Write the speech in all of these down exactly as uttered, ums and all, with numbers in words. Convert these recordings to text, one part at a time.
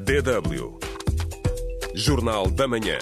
D W Jornal da Manhã.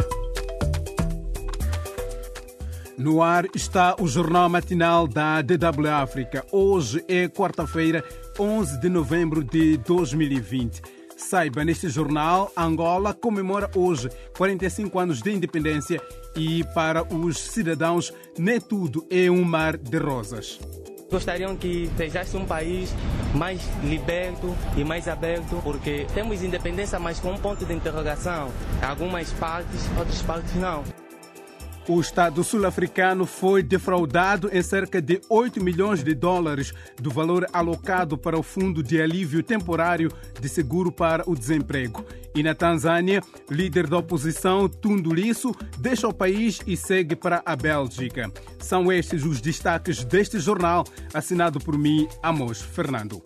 No ar está o Jornal Matinal da D W África. Hoje é quarta-feira, onze de novembro de dois mil e vinte. Saiba, neste jornal, Angola comemora hoje quarenta e cinco anos de independência e para os cidadãos nem tudo é um mar de rosas. Gostariam que sejasse um país mais liberto e mais aberto, porque temos independência, mas com um ponto de interrogação. Algumas partes, outras partes não. O Estado sul-africano foi defraudado em cerca de oito milhões de dólares do valor alocado para o Fundo de Alívio Temporário de Seguro para o Desemprego. E na Tanzânia, líder da oposição, Tundu Lissu, deixa o país e segue para a Bélgica. São estes os destaques deste jornal, assinado por mim, Amos Fernando.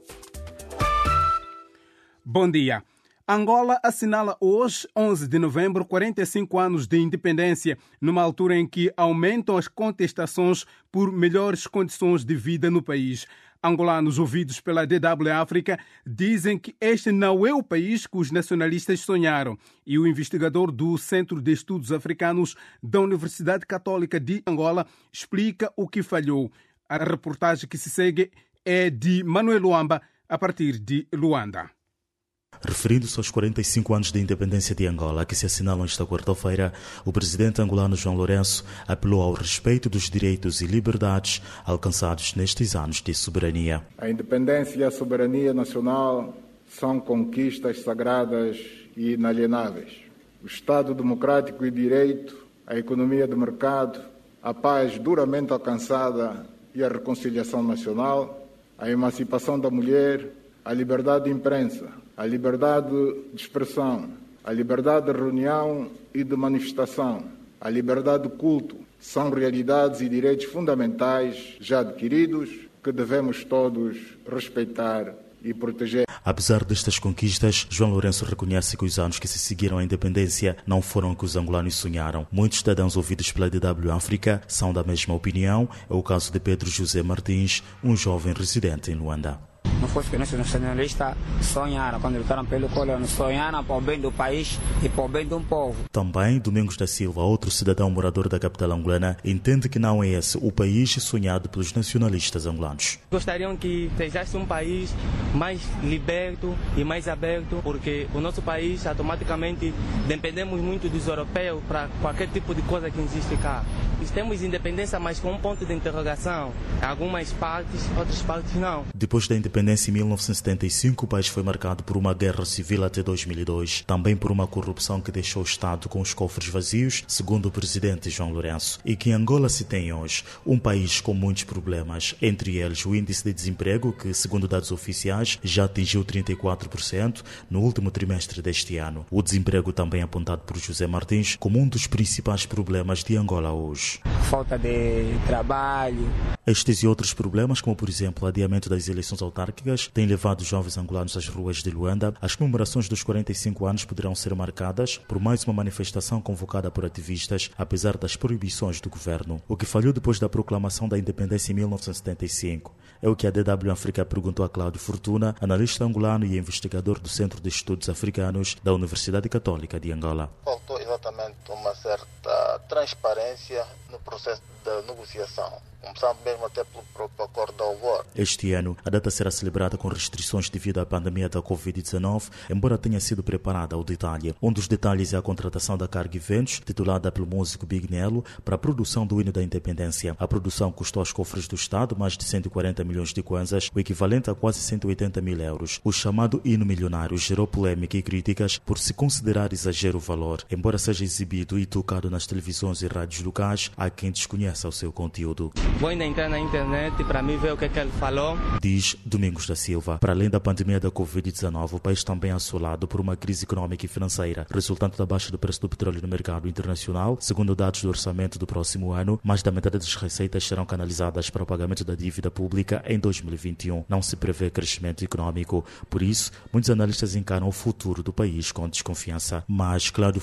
Bom dia. Angola assinala hoje, onze de novembro, quarenta e cinco anos de independência, numa altura em que aumentam as contestações por melhores condições de vida no país. Angolanos ouvidos pela D W África dizem que este não é o país que os nacionalistas sonharam. E o investigador do Centro de Estudos Africanos da Universidade Católica de Angola explica o que falhou. A reportagem que se segue é de Manuel Luamba, a partir de Luanda. Referindo-se aos quarenta e cinco anos de independência de Angola, que se assinalam esta quarta-feira, o presidente angolano João Lourenço apelou ao respeito dos direitos e liberdades alcançados nestes anos de soberania. A independência e a soberania nacional são conquistas sagradas e inalienáveis. O Estado democrático e direito, a economia de mercado, a paz duramente alcançada e a reconciliação nacional, a emancipação da mulher, a liberdade de imprensa, a liberdade de expressão, a liberdade de reunião e de manifestação, a liberdade de culto, são realidades e direitos fundamentais já adquiridos que devemos todos respeitar e proteger. Apesar destas conquistas, João Lourenço reconhece que os anos que se seguiram à independência não foram o que os angolanos sonharam. Muitos cidadãos ouvidos pela D W África são da mesma opinião. É o caso de Pedro José Martins, um jovem residente em Luanda. Não foi que os nacionalistas sonharam quando lutaram pelo colônia, sonharam para o bem do país e para o bem de um povo. Também Domingos da Silva, outro cidadão morador da capital angolana, entende que não é esse o país sonhado pelos nacionalistas angolanos. Gostariam que sejasse um país mais liberto e mais aberto, porque o nosso país automaticamente dependemos muito dos europeus para qualquer tipo de coisa que existe cá. Temos independência, mas com um ponto de interrogação. Algumas partes, outras partes não. Depois da independência em mil novecentos e setenta e cinco, o país foi marcado por uma guerra civil até dois mil e dois, também por uma corrupção que deixou o Estado com os cofres vazios, segundo o presidente João Lourenço. E que Angola se tem hoje um país com muitos problemas, entre eles o índice de desemprego, que, segundo dados oficiais, já atingiu trinta e quatro por cento no último trimestre deste ano. O desemprego também apontado por José Martins como um dos principais problemas de Angola hoje. Falta de trabalho. Estes e outros problemas, como por exemplo o adiamento das eleições autárquicas, têm levado os jovens angolanos às ruas de Luanda. As comemorações dos quarenta e cinco anos poderão ser marcadas por mais uma manifestação convocada por ativistas, apesar das proibições do governo. O que falhou depois da proclamação da independência em mil novecentos e setenta e cinco é o que a D W África perguntou a Cláudio Fortuna, analista angolano e investigador do Centro de Estudos Africanos da Universidade Católica de Angola. Faltou exatamente uma certa transparência no processo de negociação, começando mesmo até pelo próprio acordo da O V O R. Este ano, a data será celebrada com restrições devido à pandemia da covid dezenove, embora tenha sido preparada ao detalhe. Um dos detalhes é a contratação da Carga Eventos, titulada pelo músico Big Nelo, para a produção do hino da independência. A produção custou aos cofres do Estado mais de cento e quarenta milhões de kwanzas, o equivalente a quase cento e oitenta mil euros. O chamado hino milionário gerou polêmica e críticas por se considerar exagero o valor. Embora seja exibido e tocado nas televisões e rádios locais, há quem desconheça o seu conteúdo. Vou ainda entrar na internet para mim ver o que é que ele falou. Diz Domingos da Silva. Para além da pandemia da covid dezenove, o país também é assolado por uma crise económica e financeira, resultante da baixa do preço do petróleo no mercado internacional. Segundo dados do orçamento do próximo ano, mais da metade das receitas serão canalizadas para o pagamento da dívida pública em dois mil e vinte e um. Não se prevê crescimento económico. Por isso, muitos analistas encaram o futuro do país com desconfiança. Mas Cláudio Fortuna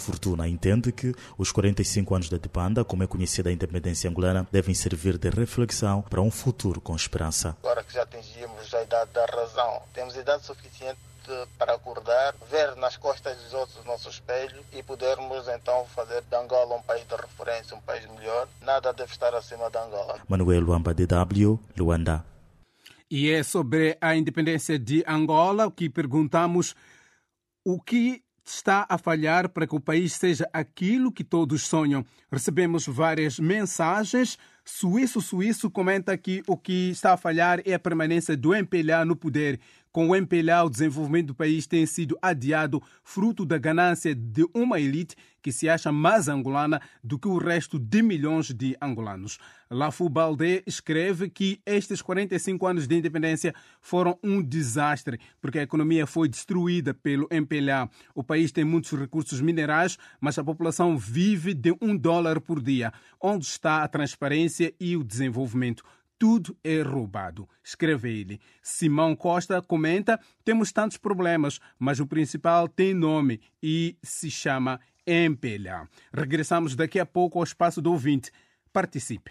Lima entende que os quarenta e cinco anos da Dipanda, como é conhecida a independência angolana, devem servir de reflexão para um futuro com esperança. Agora que já atingimos a idade da razão, temos idade suficiente para acordar, ver nas costas dos outros o nosso espelho e podermos então fazer de Angola um país de referência, um país melhor. Nada deve estar acima da Angola. Manuel Luamba, D W, Luanda. E é sobre a independência de Angola que perguntamos o que está a falhar para que o país seja aquilo que todos sonham. Recebemos várias mensagens. Suíço Suíço comenta que o que está a falhar é a permanência do M P L A no poder. Com o M P L A, o desenvolvimento do país tem sido adiado, fruto da ganância de uma elite que se acha mais angolana do que o resto de milhões de angolanos. Lafu Baldé escreve que estes quarenta e cinco anos de independência foram um desastre, porque a economia foi destruída pelo M P L A. O país tem muitos recursos minerais, mas a população vive de um dólar por dia. Onde está a transparência e o desenvolvimento? Tudo é roubado, escreve ele. Simão Costa comenta: temos tantos problemas, mas o principal tem nome e se chama M P L A. Regressamos daqui a pouco ao espaço do ouvinte. Participe.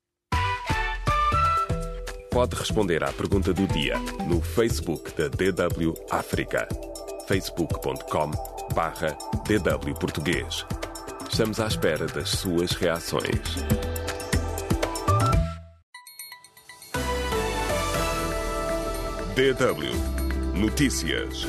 Pode responder à pergunta do dia no Facebook da D W África. facebook ponto com barra D W Português. Estamos à espera das suas reações. D W Notícias.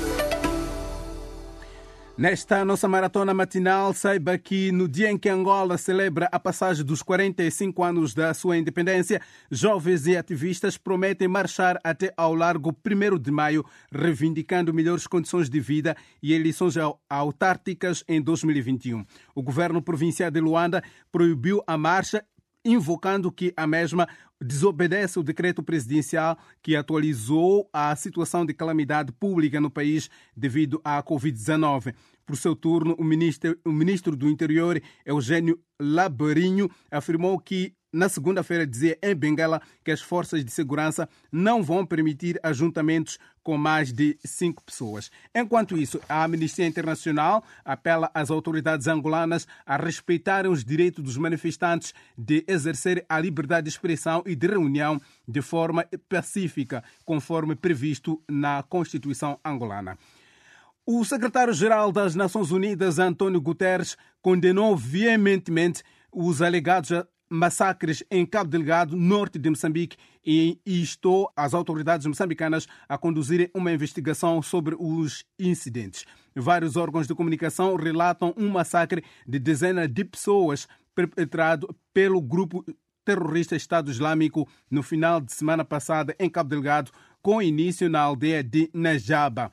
Nesta nossa maratona matinal, saiba que no dia em que Angola celebra a passagem dos quarenta e cinco anos da sua independência, jovens e ativistas prometem marchar até ao largo primeiro de maio, reivindicando melhores condições de vida e eleições autárquicas em dois mil e vinte e um. O governo provincial de Luanda proibiu a marcha, invocando que a mesma desobedece o decreto presidencial que atualizou a situação de calamidade pública no país devido à covid dezenove. Por seu turno, o ministro, o ministro do Interior, Eugênio Labarinho, afirmou que na segunda-feira dizia em Benguela que as forças de segurança não vão permitir ajuntamentos com mais de cinco pessoas. Enquanto isso, a Amnistia Internacional apela às autoridades angolanas a respeitarem os direitos dos manifestantes de exercer a liberdade de expressão e de reunião de forma pacífica, conforme previsto na Constituição angolana. O secretário-geral das Nações Unidas, António Guterres, condenou veementemente os alegados massacres em Cabo Delgado, norte de Moçambique, e instou as autoridades moçambicanas a conduzirem uma investigação sobre os incidentes. Vários órgãos de comunicação relatam um massacre de dezenas de pessoas perpetrado pelo grupo terrorista Estado Islâmico no final de semana passada em Cabo Delgado, com início na aldeia de Najaba.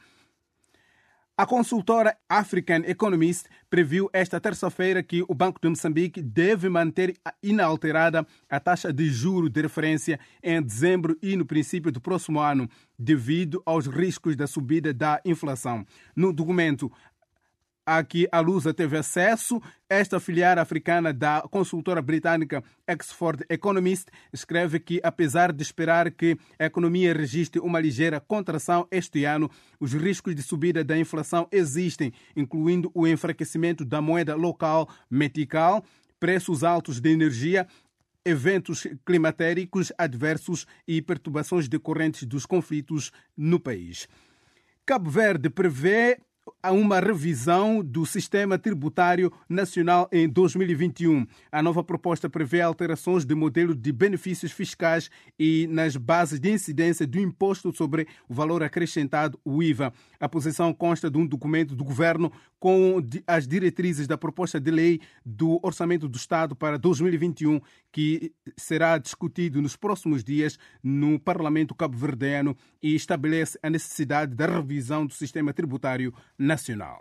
A consultora African Economist previu esta terça-feira que o Banco de Moçambique deve manter inalterada a taxa de juro de referência em dezembro e no princípio do próximo ano, devido aos riscos da subida da inflação. No documento a que a Lusa teve acesso, esta filial africana da consultora britânica Oxford Economist escreve que, apesar de esperar que a economia registre uma ligeira contração este ano, os riscos de subida da inflação existem, incluindo o enfraquecimento da moeda local metical, preços altos de energia, eventos climatéricos adversos e perturbações decorrentes dos conflitos no país. Cabo Verde prevê a uma revisão do sistema tributário nacional em dois mil e vinte e um. A nova proposta prevê alterações de modelo de benefícios fiscais e nas bases de incidência do imposto sobre o valor acrescentado, o I V A. A posição consta de um documento do governo com as diretrizes da proposta de lei do Orçamento do Estado para dois mil e vinte e um, que será discutido nos próximos dias no Parlamento cabo-verdiano e estabelece a necessidade da revisão do sistema tributário nacional.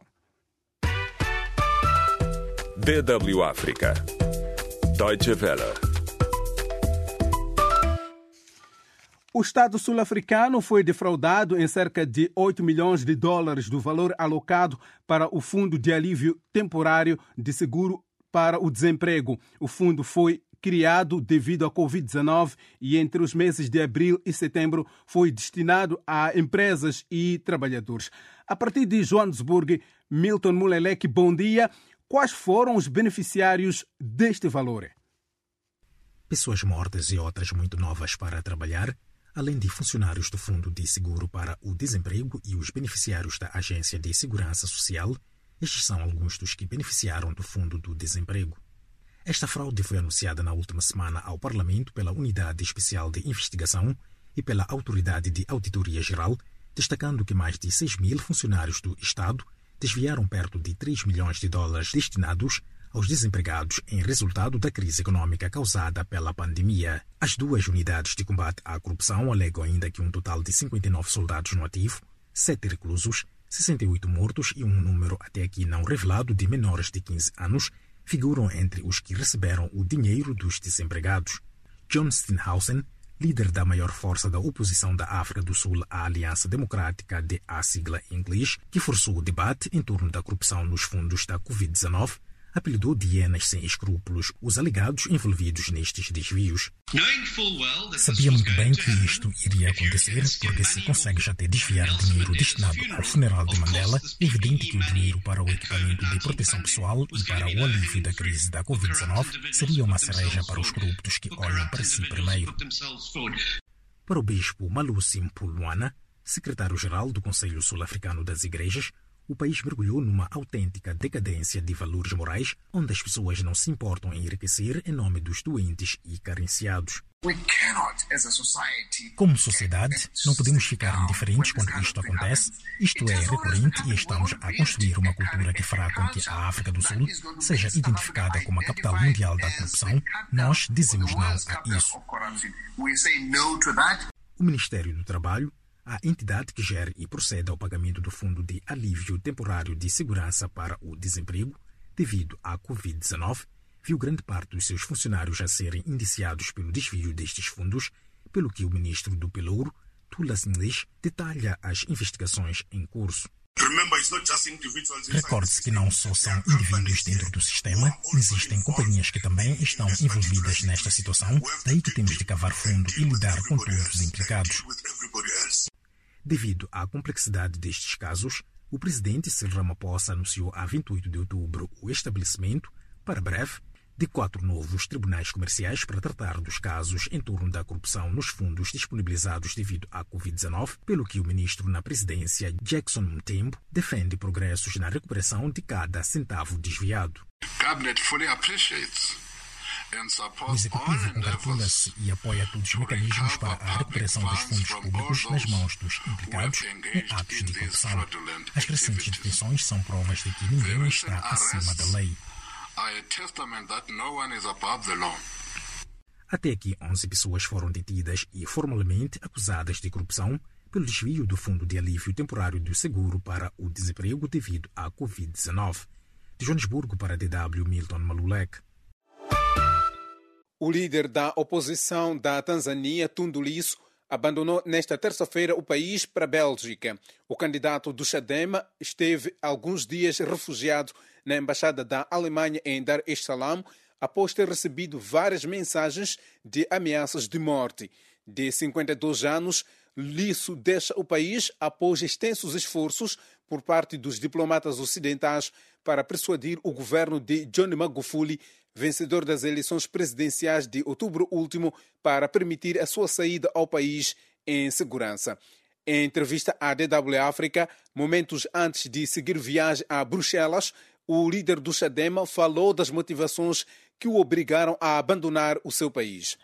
D W África. Deutsche Welle. O Estado sul-africano foi defraudado em cerca de oito milhões de dólares do valor alocado para o Fundo de Alívio Temporário de Seguro para o Desemprego. O fundo foi criado devido à covid dezenove e entre os meses de abril e setembro foi destinado a empresas e trabalhadores. A partir de Joanesburgo, Milton Mulelec, bom dia. Quais foram os beneficiários deste valor? Pessoas mortas e outras muito novas para trabalhar, além de funcionários do Fundo de Seguro para o Desemprego e os beneficiários da Agência de Segurança Social, estes são alguns dos que beneficiaram do Fundo do Desemprego. Esta fraude foi anunciada na última semana ao Parlamento pela Unidade Especial de Investigação e pela Autoridade de Auditoria Geral, destacando que mais de seis mil funcionários do Estado desviaram perto de três milhões de dólares destinados aos desempregados em resultado da crise econômica causada pela pandemia. As duas unidades de combate à corrupção alegam ainda que um total de cinquenta e nove soldados no ativo, sete reclusos, sessenta e oito mortos e um número até aqui não revelado de menores de quinze anos figuram entre os que receberam o dinheiro dos desempregados. John Steenhuisen, líder da maior força da oposição da África do Sul à Aliança Democrática de a sigla em inglês, que forçou o debate em torno da corrupção nos fundos da covid dezenove, apelidou de hienas sem escrúpulos os alegados envolvidos nestes desvios. Sabia muito bem que isto iria acontecer, porque se consegues até desviar dinheiro destinado ao funeral de Mandela, é evidente que o dinheiro para o equipamento de proteção pessoal e para o alívio da crise da covid dezenove seria uma cereja para os corruptos que olham para si primeiro. Para o bispo Malusi Mpumlwana, secretário-geral do Conselho Sul-Africano das Igrejas, o país mergulhou numa autêntica decadência de valores morais, onde as pessoas não se importam em enriquecer em nome dos doentes e carenciados. Como sociedade, não podemos ficar indiferentes quando isto acontece. Isto é recorrente e estamos a construir uma cultura que fará com que a África do Sul seja identificada como a capital mundial da corrupção. Nós dizemos não a isso. O Ministério do Trabalho, a entidade que gera e procede ao pagamento do Fundo de Alívio Temporário de Segurança para o Desemprego, devido à covid dezenove, viu grande parte dos seus funcionários a serem indiciados pelo desvio destes fundos, pelo que o ministro do Pelouro, Thulas Nglish, detalha as investigações em curso. Recorde-se que não só são indivíduos dentro do sistema, existem companhias que também estão envolvidas nesta situação, daí que temos de cavar fundo e lidar com todos os implicados. Devido à complexidade destes casos, o presidente Cyril Ramaphosa anunciou a vinte e oito de outubro o estabelecimento, para breve, de quatro novos tribunais comerciais para tratar dos casos em torno da corrupção nos fundos disponibilizados devido à covid dezenove, pelo que o ministro na presidência, Jackson Mthembu, defende progressos na recuperação de cada centavo desviado. O Executivo congratula-se e apoia todos os mecanismos para a recuperação dos fundos públicos nas mãos dos implicados em atos de corrupção. As recentes detenções são provas de que ninguém está acima da lei. Até aqui, onze pessoas foram detidas e formalmente acusadas de corrupção pelo desvio do Fundo de Alívio Temporário do Seguro para o Desemprego devido à covid dezenove. De Joanesburgo para a D W, Milton Malulek. O líder da oposição da Tanzânia, Tundu Lissu, abandonou nesta terça-feira o país para a Bélgica. O candidato do Chadema esteve alguns dias refugiado na embaixada da Alemanha em Dar es Salaam após ter recebido várias mensagens de ameaças de morte. De cinquenta e dois anos, Lissu deixa o país após extensos esforços por parte dos diplomatas ocidentais para persuadir o governo de John Magufuli, vencedor das eleições presidenciais de outubro último, para permitir a sua saída ao país em segurança. Em entrevista à D W África, momentos antes de seguir viagem a Bruxelas, o líder do Chadema falou das motivações que o obrigaram a abandonar o seu país.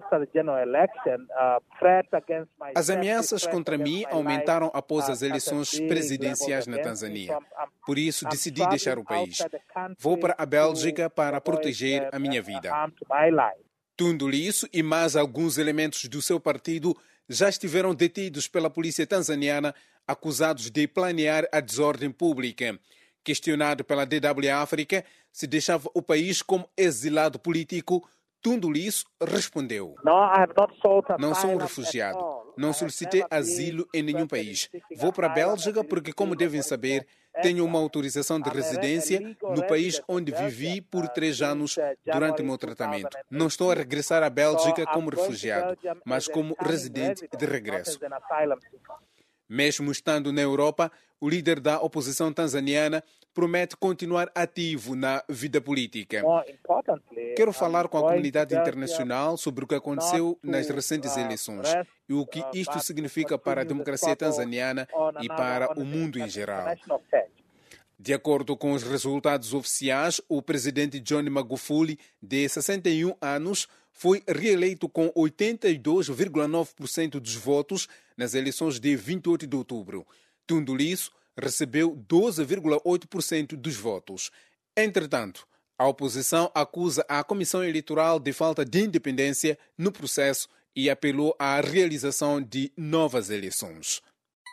As ameaças contra mim aumentaram após as eleições presidenciais na Tanzânia. Por isso, decidi deixar o país. Vou para a Bélgica para proteger a minha vida. Tundu Lissu e mais alguns elementos do seu partido já estiveram detidos pela polícia tanzaniana, acusados de planear a desordem pública. Questionado pela D W África se deixava o país como exilado político, Tundu Lissu respondeu: Não sou um refugiado. Não solicitei asilo em nenhum país. Vou para a Bélgica porque, como devem saber, tenho uma autorização de residência no país onde vivi por três anos durante o meu tratamento. Não estou a regressar à Bélgica como refugiado, mas como residente de regresso. Mesmo estando na Europa, o líder da oposição tanzaniana promete continuar ativo na vida política. Quero falar com a comunidade internacional sobre o que aconteceu nas recentes eleições e o que isto significa para a democracia tanzaniana e para o mundo em geral. De acordo com os resultados oficiais, o presidente John Magufuli, de sessenta e um anos, foi reeleito com oitenta e dois vírgula nove por cento dos votos nas eleições de vinte e oito de outubro. Tundu Lissu recebeu doze vírgula oito por cento dos votos. Entretanto, a oposição acusa a Comissão Eleitoral de falta de independência no processo e apelou à realização de novas eleições.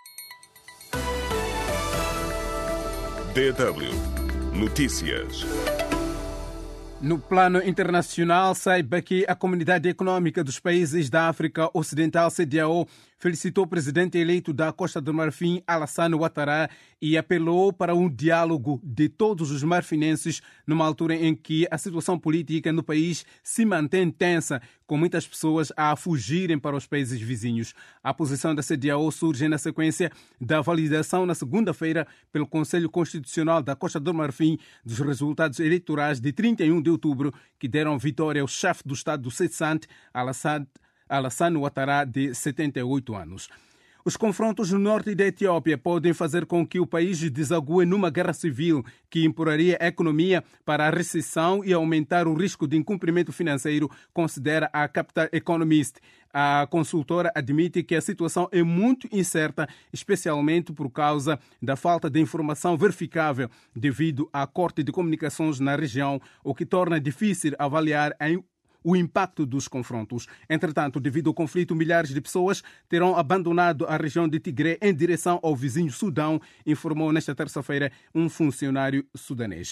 D W Notícias. No plano internacional, saiba que a Comunidade Econômica dos Países da África Ocidental, C D A O, felicitou o presidente eleito da Costa do Marfim, Alassane Ouattara, e apelou para um diálogo de todos os marfinenses numa altura em que a situação política no país se mantém tensa, com muitas pessoas a fugirem para os países vizinhos. A posição da C D A O surge na sequência da validação na segunda-feira pelo Conselho Constitucional da Costa do Marfim dos resultados eleitorais de trinta e um de outubro, que deram vitória ao chefe do Estado do cessante, Alassane Alassane Ouattara, de setenta e oito anos. Os confrontos no norte da Etiópia podem fazer com que o país desague numa guerra civil que empurraria a economia para a recessão e aumentar o risco de incumprimento financeiro, considera a Capital Economist. A consultora admite que a situação é muito incerta, especialmente por causa da falta de informação verificável devido à corte de comunicações na região, o que torna difícil avaliar a o impacto dos confrontos. Entretanto, devido ao conflito, milhares de pessoas terão abandonado a região de Tigré em direção ao vizinho Sudão, informou nesta terça-feira um funcionário sudanês.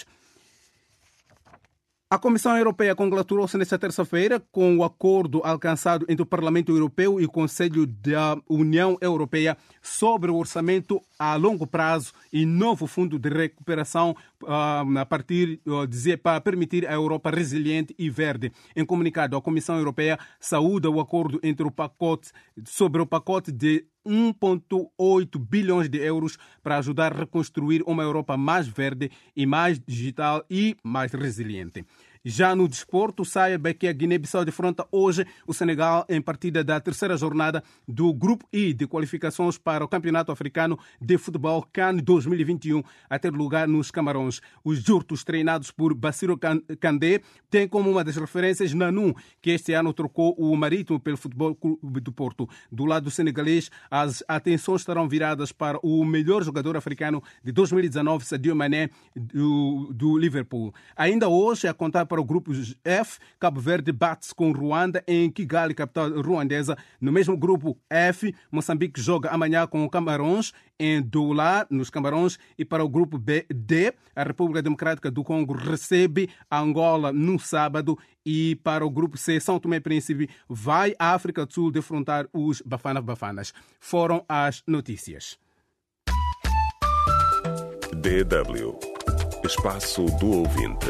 A Comissão Europeia congratulou-se nesta terça-feira com o acordo alcançado entre o Parlamento Europeu e o Conselho da União Europeia sobre o orçamento a longo prazo e novo fundo de recuperação uh, a partir, uh, dizer, para permitir a Europa resiliente e verde. Em comunicado, a Comissão Europeia saúda o acordo entre o pacote, sobre o pacote de um vírgula oito bilhões de euros para ajudar a reconstruir uma Europa mais verde e mais digital e mais resiliente. Já no desporto, saiba que a Guiné-Bissau defronta hoje o Senegal em partida da terceira jornada do Grupo I de qualificações para o Campeonato Africano de Futebol CAN dois mil e vinte e um, a ter lugar nos Camarões. Os jurtos treinados por Bassirou Kandé têm como uma das referências Nanu, que este ano trocou o Marítimo pelo Futebol Clube do Porto. Do lado senegalês, as atenções estarão viradas para o melhor jogador africano de dois mil e dezanove, Sadio Mané, do, do Liverpool. Ainda hoje, a contar para o grupo F, Cabo Verde bate-se com Ruanda em Kigali, capital ruandesa. No mesmo grupo F, Moçambique joga amanhã com o Camarões em Douala, nos Camarões. E para o grupo B, D, a República Democrática do Congo recebe a Angola no sábado. E para o grupo C, São Tomé e Príncipe vai à África do Sul defrontar os Bafana-Bafanas. Foram as notícias. D W Espaço do Ouvinte.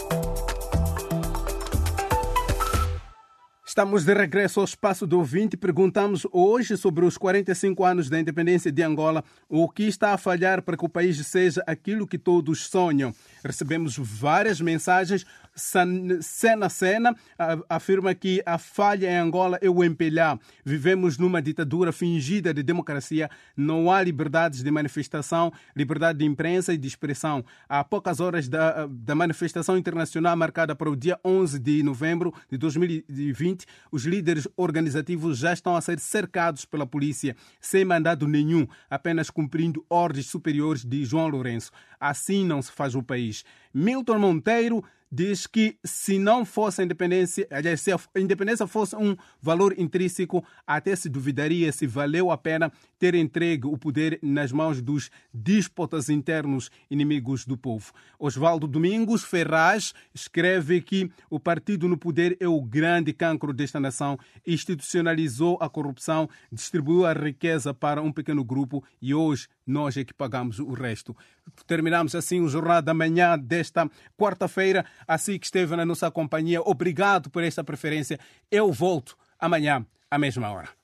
Estamos de regresso ao Espaço do Ouvinte. Perguntamos hoje sobre os quarenta e cinco anos da independência de Angola. O que está a falhar para que o país seja aquilo que todos sonham? Recebemos várias mensagens. Sena Sena afirma que a falha em Angola é o empelhar. Vivemos numa ditadura fingida de democracia. Não há liberdades de manifestação, liberdade de imprensa e de expressão. Há poucas horas da, da manifestação internacional marcada para o dia onze de novembro de dois mil e vinte, os líderes organizativos já estão a ser cercados pela polícia, sem mandado nenhum, apenas cumprindo ordens superiores de João Lourenço. Assim não se faz o país. Milton Monteiro diz que se não fosse a independência, aliás, se a independência fosse um valor intrínseco, até se duvidaria se valeu a pena ter entregue o poder nas mãos dos díspotas internos inimigos do povo. Osvaldo Domingos Ferraz escreve que o partido no poder é o grande cancro desta nação, institucionalizou a corrupção, distribuiu a riqueza para um pequeno grupo e hoje nós é que pagamos o resto. Terminamos assim o Jornal da Manhã desta quarta-feira. Assim que esteve na nossa companhia, obrigado por esta preferência. Eu volto amanhã, à mesma hora.